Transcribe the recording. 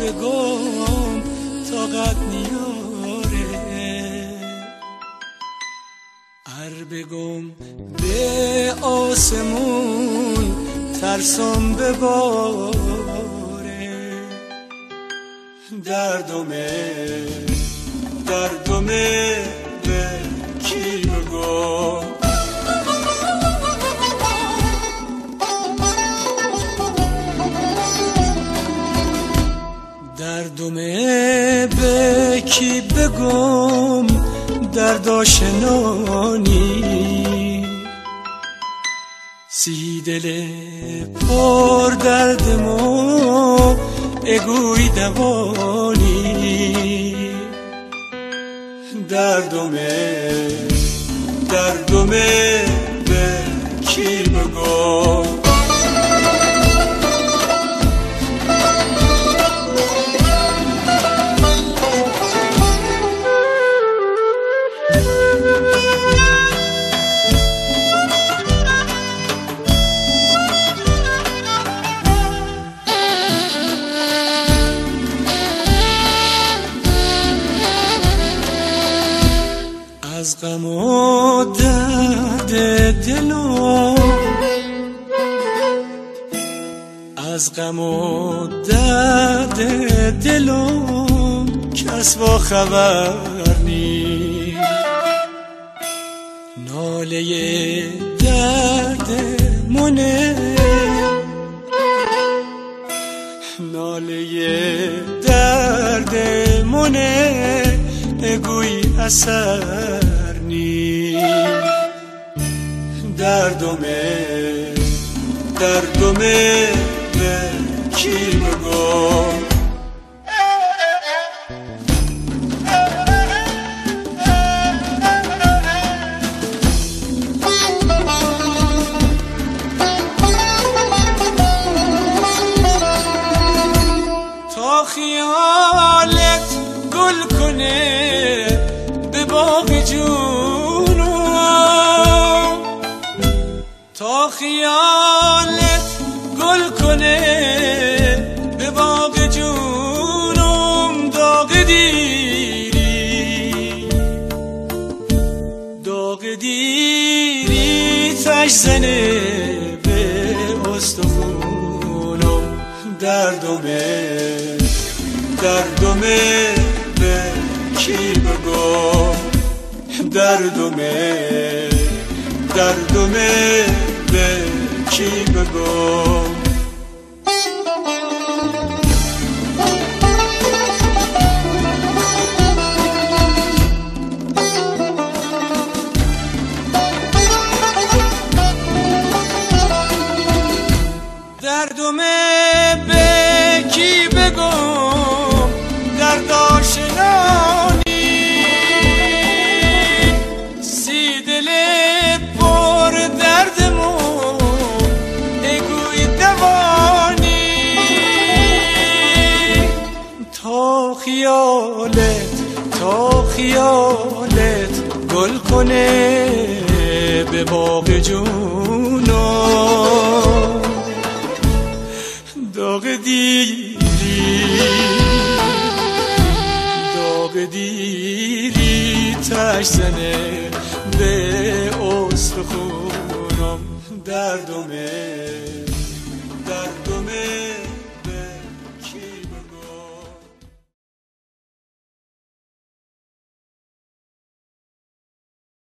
بگم طاقت نیاره، ار بگم به آسمون ترسم بباره، دردمه به کی بگم؟ دردمه به کی بگم؟ درد آشنانی سی دل پر دردمو اگوی دوانی، دردمه به کی بگم؟ از غم و درد دلم، از غم و درد دلم کس با خبر نی، ناله درد منه، ناله درد منه اگوی اثر نی، دردمه به کی بگم؟ تا خیالت گل کنه به باغ جونم، تا خیالت گل کنه به باغ جونم، داغ دیری تش زنه به استخونم، دردمه به کی بگم؟ دردمه به کی بگم؟ دردمه به کی بگم؟ درد آشنانی سی دل پر دردمو اگوی دوانی، تا خیالت گل کنه به باغ جونم، داغ دیری تش زنه به استخونم، دردمه